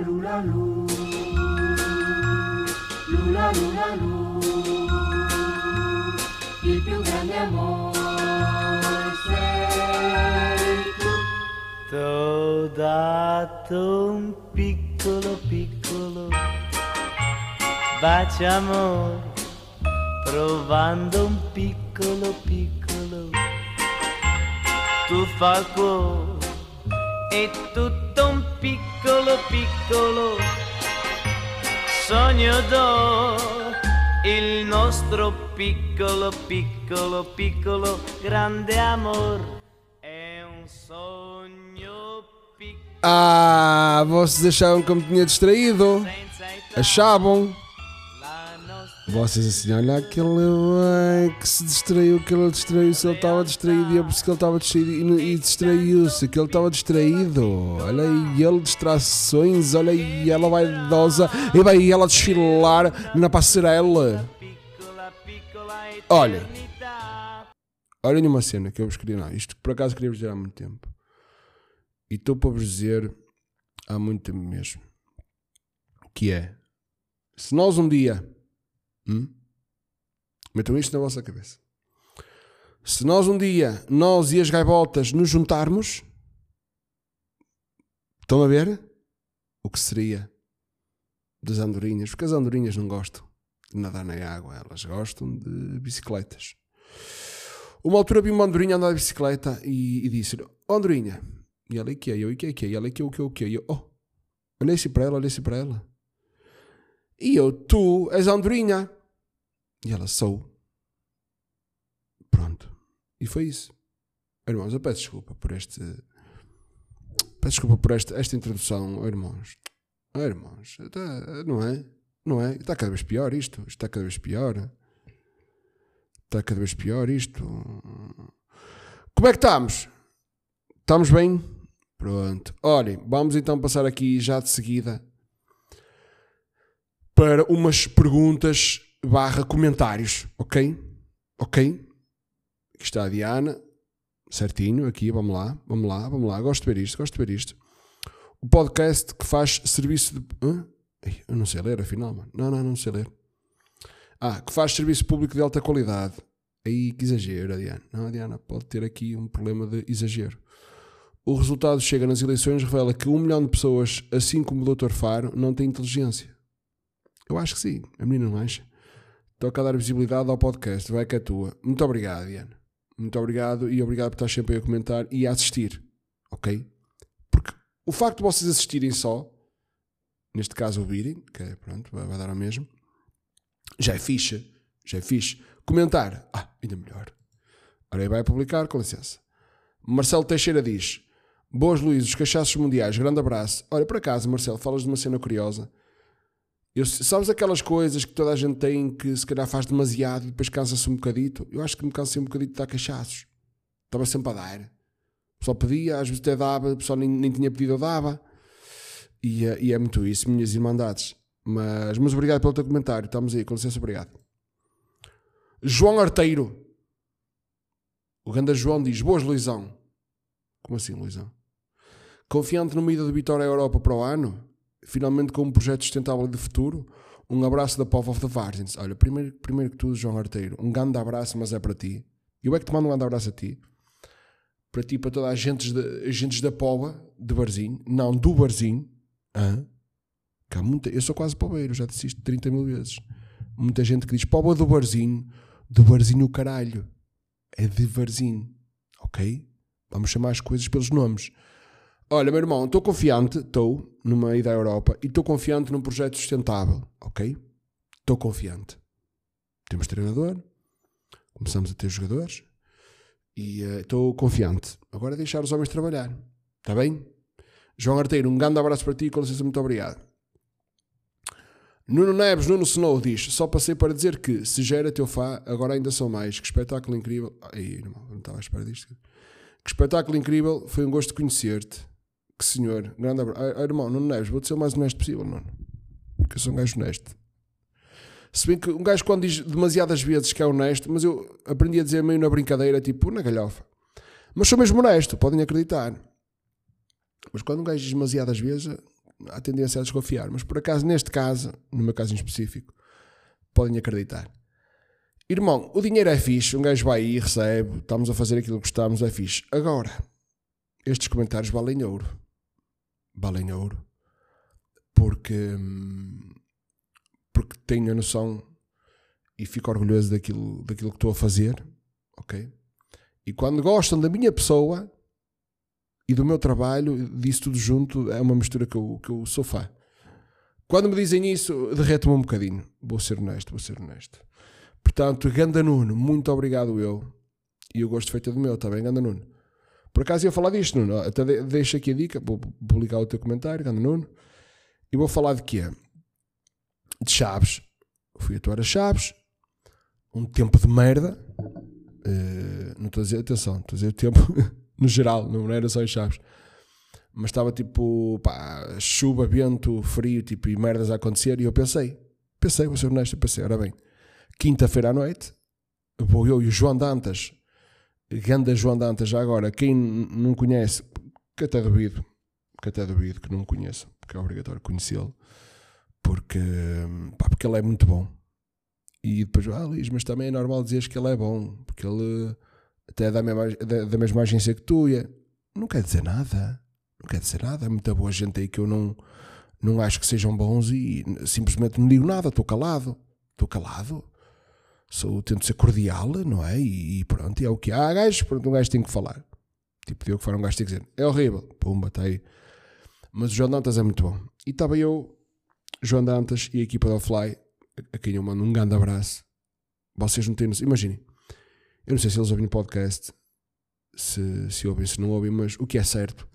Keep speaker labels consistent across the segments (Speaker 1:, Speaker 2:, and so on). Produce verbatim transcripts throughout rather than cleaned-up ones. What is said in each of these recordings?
Speaker 1: lula lu, lula lula lu, il più grande amore sei tu.
Speaker 2: T'ho dato un piccolo piccolo bacio amore, provando un piccolo piccolo tuffo al cuore, e tutto un piccolo piccolo sogno do, il nostro piccolo piccolo piccolo grande amor è un sogno piccolo.
Speaker 3: Ah, vocês achavam que eu me tinha distraído? Achavam? Vocês assim, olha aquele bem que se distraiu, que ele distraiu-se, ele estava distraído e eu percebi que ele estava distraído e, e distraiu-se, que ele estava distraído. Olha aí ele, distrações, olha aí ela vai idosa e vai ela desfilar na passarela. Olhem, olhem uma cena que eu vos queria, não, isto por acaso queria vos dizer há muito tempo. E estou para vos dizer há muito tempo mesmo. Que é, se nós um dia... Hum? Metam isto na vossa cabeça. Se nós um dia, nós e as gaivotas, nos juntarmos, estão a ver o que seria das andorinhas? Porque as andorinhas não gostam de nadar na água, elas gostam de bicicletas. Uma altura vi uma andorinha andar de bicicleta e, e disse: oh, andorinha. E ela, e que é? Eu, e que é? E que é? E ela, e que é? O que é? O que é? E eu, oh, olhei-se para ela, olhei-se para ela. E eu, tu és a andorinha. E ela, sou. Pronto. E foi isso. Irmãos, eu peço desculpa por este... Peço desculpa por esta, esta introdução, irmãos. Oh, irmãos, está, não é? Não é? Está cada vez pior isto. Está cada vez pior. Está cada vez pior isto. Como é que estamos? Estamos bem? Pronto. Olhem, vamos então passar aqui já de seguida para umas perguntas barra comentários, ok? Ok? Aqui está a Diana, certinho, aqui, vamos lá, vamos lá, vamos lá, gosto de ver isto, gosto de ver isto. O podcast que faz serviço de... Hã? Eu não sei ler, afinal, mano. Não, não, não sei ler. Ah, que faz serviço público de alta qualidade. Aí, que exagero, a Diana. Não, a Diana pode ter aqui um problema de exagero. O resultado chega nas eleições revela que um milhão de pessoas, assim como o doutor Faro, não tem inteligência. Eu acho que sim, a menina não acha. Toca a dar visibilidade ao podcast, vai que é tua. Muito obrigado, Diana. Muito obrigado e obrigado por estar sempre aí a comentar e a assistir, ok? Porque o facto de vocês assistirem só, neste caso ouvirem, que é, pronto, vai, vai dar ao mesmo, já é fixe, já é fixe. Comentar, ah, ainda melhor. Ora aí vai publicar, com licença. Marcelo Teixeira diz: boas Luís, os cachaços mundiais, grande abraço. Olha, por acaso, Marcelo, falas de uma cena curiosa. Eu, sabes aquelas coisas que toda a gente tem que se calhar faz demasiado e depois cansa-se um bocadito? Eu acho que me cansei um bocadito de dar cachaços. Estava sempre a dar. O pessoal pedia, às vezes até dava, o pessoal nem, nem tinha pedido, eu dava. E, e é muito isso, minhas irmandades. Mas, mas obrigado pelo teu comentário. Estamos aí, com licença, obrigado. João Arteiro. O grande João diz: boas, Luizão. Como assim, Luizão? Confiante numa ida do Vitória à Europa para o ano? Finalmente com um projeto sustentável de futuro? Um abraço da Pov of the Virgins. Olha, primeiro, primeiro que tudo, João Arteiro, um grande abraço, mas é para ti. Eu é que te mando um grande abraço a ti. Para ti, para toda a gente, de, agentes da Pova, de Barzinho. Não, do Barzinho. Hã? Que há muita, eu sou quase poveiro, já disse isto trinta mil vezes. Muita gente que diz Pova do Barzinho. Do Barzinho o caralho. É de Barzinho. Ok? Vamos chamar as coisas pelos nomes. Olha, meu irmão, estou confiante, estou numa ida à Europa e estou confiante num projeto sustentável, ok? Estou confiante. Temos treinador, começamos a ter jogadores e uh, estou confiante. Agora é deixar os homens trabalhar, está bem? João Arteiro, um grande abraço para ti, com licença, muito obrigado. Nuno Neves, Nuno Snow diz: só passei para dizer que, se já era teu fã, agora ainda sou mais. Que espetáculo incrível. Ai, irmão, não estava à espera disto. Que espetáculo incrível, foi um gosto de conhecer-te. Que senhor, grande abraço. Ah, irmão, Nuno Neves, vou-te ser o mais honesto possível, Nuno. Porque eu sou um gajo honesto. Se bem que um gajo quando diz demasiadas vezes que é honesto, mas eu aprendi a dizer meio na brincadeira, tipo, na galhofa. Mas sou mesmo honesto, podem acreditar. Mas quando um gajo diz demasiadas vezes, há tendência a desconfiar. Mas por acaso, neste caso, no meu caso em específico, podem acreditar. Irmão, o dinheiro é fixe, um gajo vai aí, recebe, estamos a fazer aquilo que gostamos, é fixe. Agora, estes comentários valem ouro. Valem ouro. Porque, porque tenho a noção e fico orgulhoso daquilo, daquilo que estou a fazer, ok? E quando gostam da minha pessoa e do meu trabalho, disso tudo junto, é uma mistura que eu, que eu sou fã. Quando me dizem isso, derreto-me um bocadinho. Vou ser honesto, vou ser honesto. Portanto, Ganda Nuno, muito obrigado eu. E o gosto feito é do meu, está bem, Ganda Nuno? Por acaso ia falar disto, Nuno. Até de, deixa aqui a dica, vou publicar o teu comentário, Ganda Nuno. E vou falar de quê? De Chaves. Fui atuar a Chaves. Um tempo de merda. Uh, não estou a dizer, atenção, estou a dizer o tempo no geral, não era só em Chaves. Mas estava tipo, pá, chuva, vento, frio, tipo, e merdas a acontecer. E eu pensei, pensei, vou ser honesto, eu pensei, ora bem, quinta-feira à noite, vou eu e o João Dantas, ganda João Dantas, já agora, quem não conhece, que até duvido, que até duvido que não conheça, porque é obrigatório conhecê-lo, porque, pá, porque ele é muito bom. E depois, ah, Luís, mas também é normal dizeres que ele é bom, porque ele até é da mesma, da, da mesma agência que tu, e não quer dizer nada, não quer dizer nada, é muita boa gente aí que eu não, não acho que sejam bons e simplesmente não digo nada, estou calado, estou calado, sou, tento ser cordial, não é? E, e pronto, e é o que há, gajos, pronto, um gajo tem que falar, tipo, deu que fora um gajo tem que dizer, é horrível, pumba, está aí. Mas o João Dantas é muito bom. E estava eu, João Dantas e a equipa do Fly, a quem eu mando um grande abraço. Vocês não têm noção. Imaginem, eu não sei se eles ouvem o podcast, se, se ouvem, se não ouvem, mas o que é certo.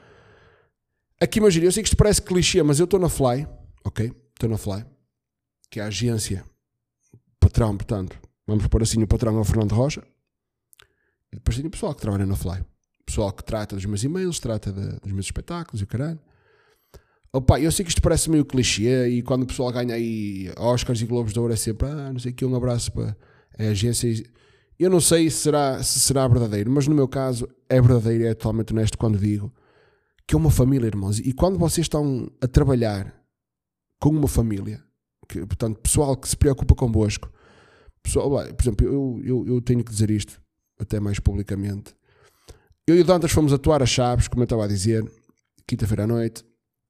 Speaker 3: Aqui imaginem, eu sei que isto parece clichê, mas eu estou na Fly, ok? Estou na Fly, que é a agência, patrão, portanto, vamos pôr assim, o patrão é o Fernando Rocha, e depois tem o pessoal que trabalha na Fly. O pessoal que trata dos meus e-mails, trata de, dos meus espetáculos e o caralho. Opa, eu sei que isto parece meio clichê e quando o pessoal ganha aí Oscars e Globos de Ouro é sempre, ah, não sei o que, um abraço para a agência. Eu não sei se será, se será verdadeiro, mas no meu caso é verdadeiro e é totalmente honesto quando digo que é uma família, irmãos. E quando vocês estão a trabalhar com uma família, que, portanto, pessoal que se preocupa convosco, pessoal, por exemplo, eu, eu, eu tenho que dizer isto até mais publicamente. Eu e o Dantas fomos atuar a Chaves, como eu estava a dizer, quinta-feira à noite.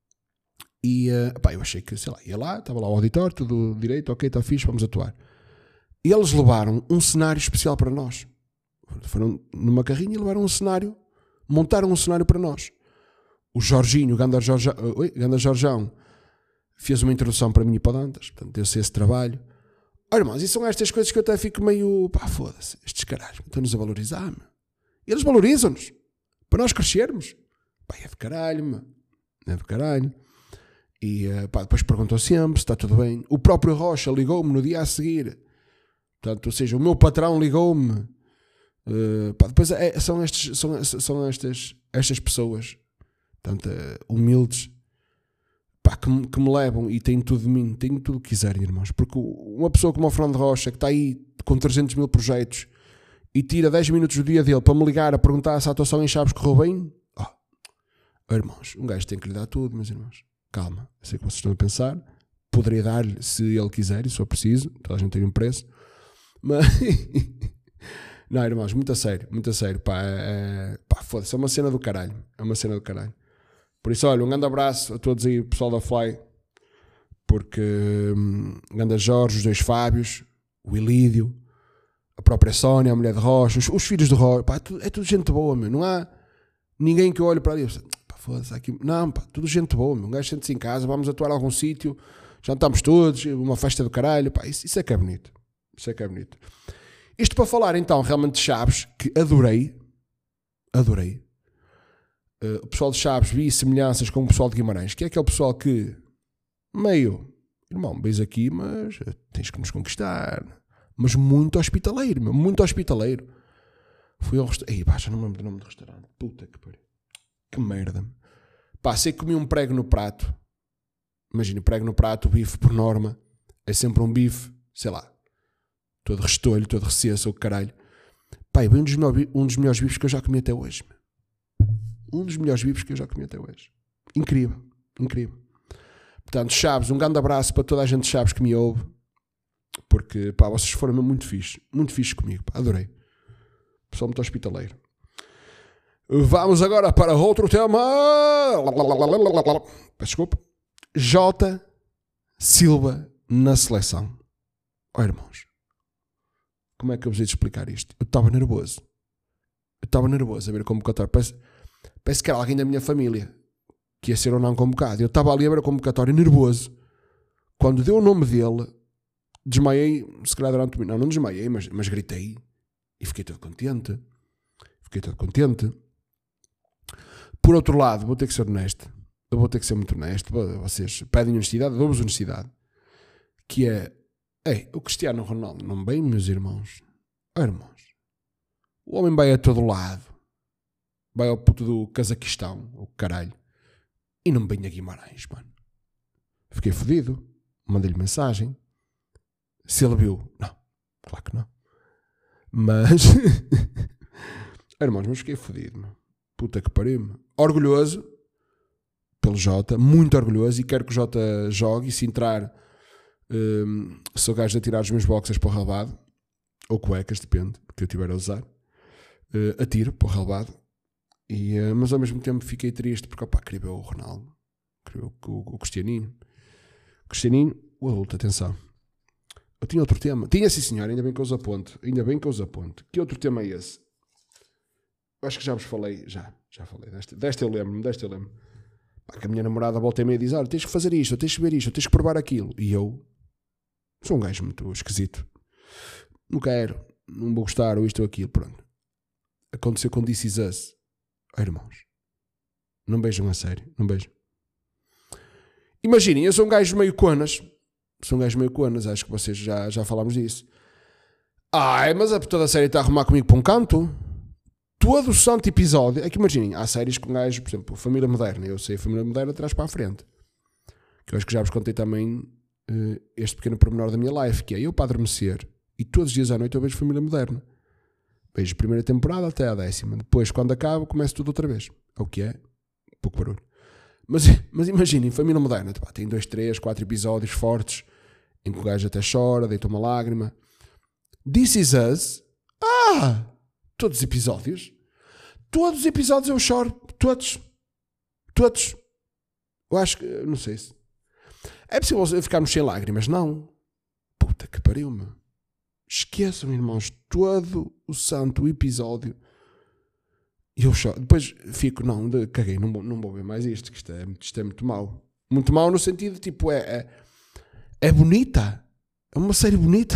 Speaker 3: E uh, pá, eu achei que, sei lá, ia lá, estava lá o auditório, tudo direito, ok, está fixe, vamos atuar. E eles levaram um cenário especial para nós. Foram numa carrinha e levaram um cenário, montaram um cenário para nós. O Jorginho, o Ganda Jorjão, oi, Ganda Jorjão, fez uma introdução para mim e para o Dantas, portanto, deu-se esse trabalho. Olha, irmãos, e são estas coisas que eu até fico meio, pá, foda-se, estes caralhos, estão-nos a valorizar, meu. E eles valorizam-nos, para nós crescermos. Pá, é de caralho, meu. É de caralho. E pá, depois perguntou sempre se está tudo bem. O próprio Rocha ligou-me no dia a seguir. Portanto, ou seja, o meu patrão ligou-me. Uh, pá, depois é, são, estes, são, são estas, estas pessoas, portanto, uh, humildes, pá, que, me, que me levam e têm tudo de mim, têm tudo o que quiserem, irmãos. Porque uma pessoa como o Fernando Rocha, que está aí com trezentos mil projetos e tira dez minutos do dia dele para me ligar a perguntar se a atuação em Chaves correu bem, oh, irmãos, um gajo tem que lhe dar tudo, meus irmãos. Calma, eu sei que vocês estão a pensar, poderia dar-lhe se ele quiser e se for preciso, toda a gente tem um preço, mas não, irmãos, muito a sério, muito a sério, pá, é, pá, foda-se, é uma cena do caralho, é uma cena do caralho. Por isso, olha, um grande abraço a todos aí, pessoal da Fly, porque um grande Jorge, os dois Fábios, o Ilídio, a própria Sónia, a mulher de Rocha, os, os filhos de Rocha, pá, é tudo, é tudo gente boa, meu, não há ninguém que eu olhe para ali. Foda-se, aqui. Não, pá, tudo gente boa, meu. Um gajo sente-se em casa, vamos atuar a algum sítio, já estamos todos, uma festa do caralho, pá, isso, isso é que é bonito. Isso é que é bonito. Isto para falar então realmente de Chaves, que adorei, adorei. Uh, o pessoal de Chaves vi semelhanças com o pessoal de Guimarães, que é aquele pessoal que, meio, irmão, beijo aqui, mas tens que nos conquistar. Mas muito hospitaleiro, meu, muito hospitaleiro. Fui ao restaurante, ei, baixa, não me lembro do nome do restaurante, puta que pariu. Que merda. Pá, sei que comi um prego no prato. Imagina, prego no prato, o bife por norma é sempre um bife, sei lá, todo restolho, todo recesso, ou caralho. Pá, é bem um dos, melhores, um dos melhores bifes que eu já comi até hoje. Um dos melhores bifes que eu já comi até hoje. Incrível, incrível. Portanto, Chaves, um grande abraço para toda a gente de Chaves que me ouve, porque, pá, vocês foram mesmo muito fixe, muito fixe comigo, pá, adorei. Pessoal muito hospitaleiro. Vamos agora para outro tema. Peço desculpa. J. Silva na seleção. Oh, irmãos, como é que eu vos hei de explicar isto? Eu estava nervoso. Eu estava nervoso a ver como convocatório. Parece, parece que era alguém da minha família que ia ser ou não convocado. Eu estava ali a ver a convocatória nervoso. Quando deu o nome dele, desmaiei, se calhar durante o... Não, não desmaiei, mas, mas gritei. E fiquei todo contente. Fiquei todo contente. Por outro lado, vou ter que ser honesto. Eu vou ter que ser muito honesto. Vocês pedem honestidade, dou-vos honestidade. Que é... Ei, o Cristiano Ronaldo não vem, meus irmãos. Oh, irmãos. O homem vai a todo lado. Vai ao puto do Cazaquistão, o caralho. E não vem a Guimarães, mano. Fiquei fodido. Mandei-lhe mensagem. Se ele viu... Não, claro que não. Mas... Irmãos, mas fiquei fodido, mano. Puta que pariu-me. Orgulhoso pelo Jota, muito orgulhoso, e quero que o Jota jogue, e se entrar, um, sou gajo de tirar os meus boxers para o relvado, ou cuecas, depende, porque eu tiver a usar, uh, atiro para o relvado, e, uh, mas ao mesmo tempo fiquei triste, porque opá, queria ver o Ronaldo, queria ver o, o, o Cristianinho. Cristianinho, o adulto, atenção. Eu tinha outro tema. Tinha, sim senhor, ainda bem que eu os aponto. Ainda bem que eu os aponto. Que outro tema é esse? Eu acho que já vos falei. Já, já falei. Desta, desta eu lembro-me, desta eu lembro. Pá, que a minha namorada volta e meia diz, olha, tens que fazer isto, tens que ver isto, tens que provar aquilo. E eu sou um gajo muito esquisito. Não quero, não vou gostar, ou isto ou aquilo, pronto. Aconteceu com This Is Us. Oh, irmãos, não beijam a sério, não beijam. Imaginem, eu sou um gajo meio conas. São gajos meio conas, acho que vocês já, já falámos disso. Ai, mas a toda a série está a arrumar comigo para um canto. Todo o santo episódio. É que imaginem, há séries com gajos, por exemplo, Família Moderna. Eu sei a Família Moderna de trás para a frente. Que eu acho que já vos contei também uh, este pequeno pormenor da minha life, que é eu para adormecer, e todos os dias à noite eu vejo Família Moderna. Vejo a primeira temporada até a décima. Depois, quando acaba, começo tudo outra vez. É o que é? Pouco barulho. Mas, mas imaginem, Família Moderna, tipo, tem dois, três, quatro episódios fortes, em que o gajo até chora, deita uma lágrima. This Is Us. Ah! Todos os episódios. Todos os episódios eu choro. Todos. Todos. Eu acho que, não sei se... É possível ficarmos sem lágrimas? Não. Puta que pariu-me. Esqueçam, irmãos, todo o santo episódio. E eu choro. Depois fico, não, de, caguei, não, não vou ver mais isto, que isto é, isto é muito mau. Muito mau no sentido, tipo, é, é, é bonita. É uma série bonita.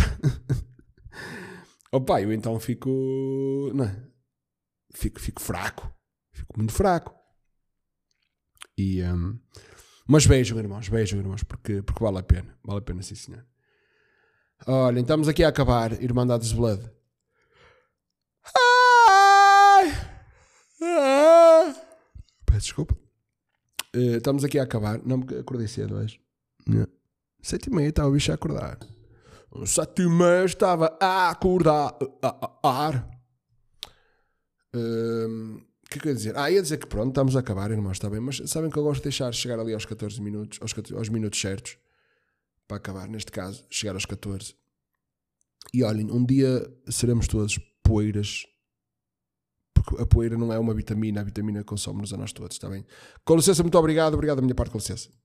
Speaker 3: Opa, eu então fico, não é? Fico, fico fraco. Fico muito fraco. E, um, mas beijam, irmãos, beijam, irmãos, porque, porque vale a pena. Vale a pena, sim, senhor. Olhem, estamos aqui a acabar, Irmandades Blood. Peço desculpa. Uh, estamos aqui a acabar. Não, porque acordei cedo hoje. Não. Sete e meia estava o bicho a acordar. Sete e meia estava a acordar. O uh, que é que eu ia dizer? Ah, ia dizer que pronto, estamos a acabar, irmãos, está bem. Mas sabem que eu gosto de deixar chegar ali aos catorze minutos, aos, catorze, aos minutos certos, para acabar, neste caso, chegar aos catorze. E olhem, um dia seremos todos poeiras. Porque a poeira não é uma vitamina, a vitamina consome-nos a nós todos, está bem? Com licença, muito obrigado. Obrigado da minha parte, com licença.